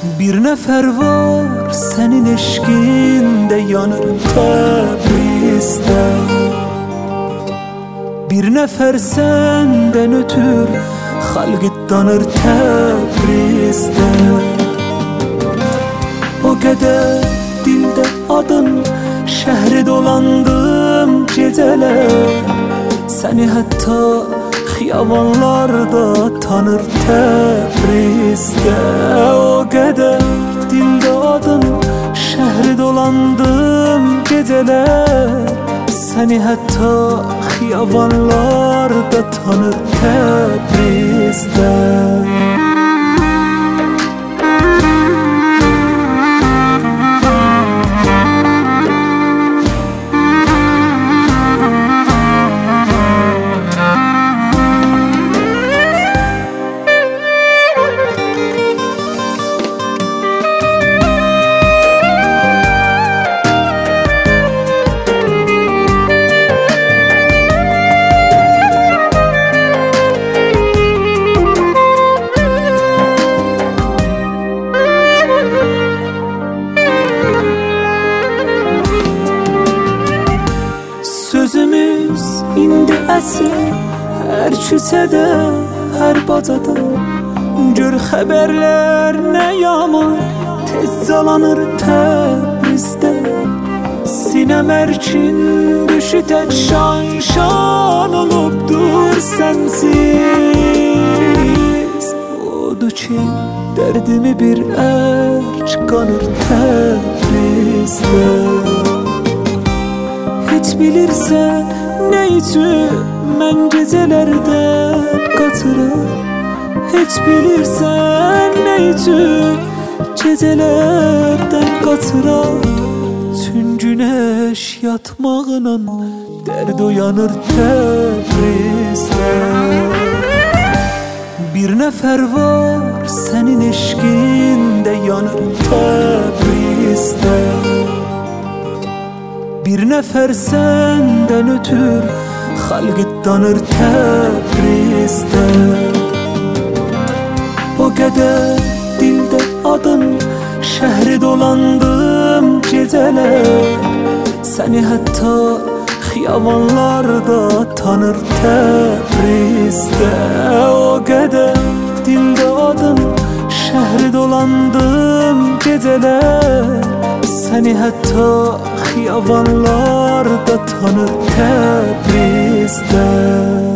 Bir nefer var senin eşkinde yanır Təbriz'de. Bir nefer senden ötür halkı tanır Təbriz'de. O kadar dilde adın, şehri dolandım geceler. Seni hatta xiyavanlarda tanır Təbriz'de. O kadar dilde adın, şehri dolandım geceler. Seni hatta xiyavanlarda tanır Təbriz'de. Sözümüz indi əsir, hər küsədə, hər bacada. Gör xəbərlər nə yaman, tez calanır Təbriz'də. Sinəm ərkin düşü tək şan olubdur sənsiz. Odur ki, dərdimi bir ərk qanır Təbriz'də. Hiç bilirsen ne için ben gecelerde katıram. Hiç bilirsen ne için gecelerden katıram. Tüm güneş yatmağına derd uyanır Təbriz'de. Bir nefer var senin eşkinde yanır Təbriz'de. Bir nefer senden ötür halkı tanır Təbriz'de. O kadar dilde adın, şehri dolandım geceler. Seni hatta xiyavanlarda tanır Təbriz'de. O kadar dilde adın, şehri dolandım geceler. Seni hatta xiyavanlarda tanır Təbriz'de.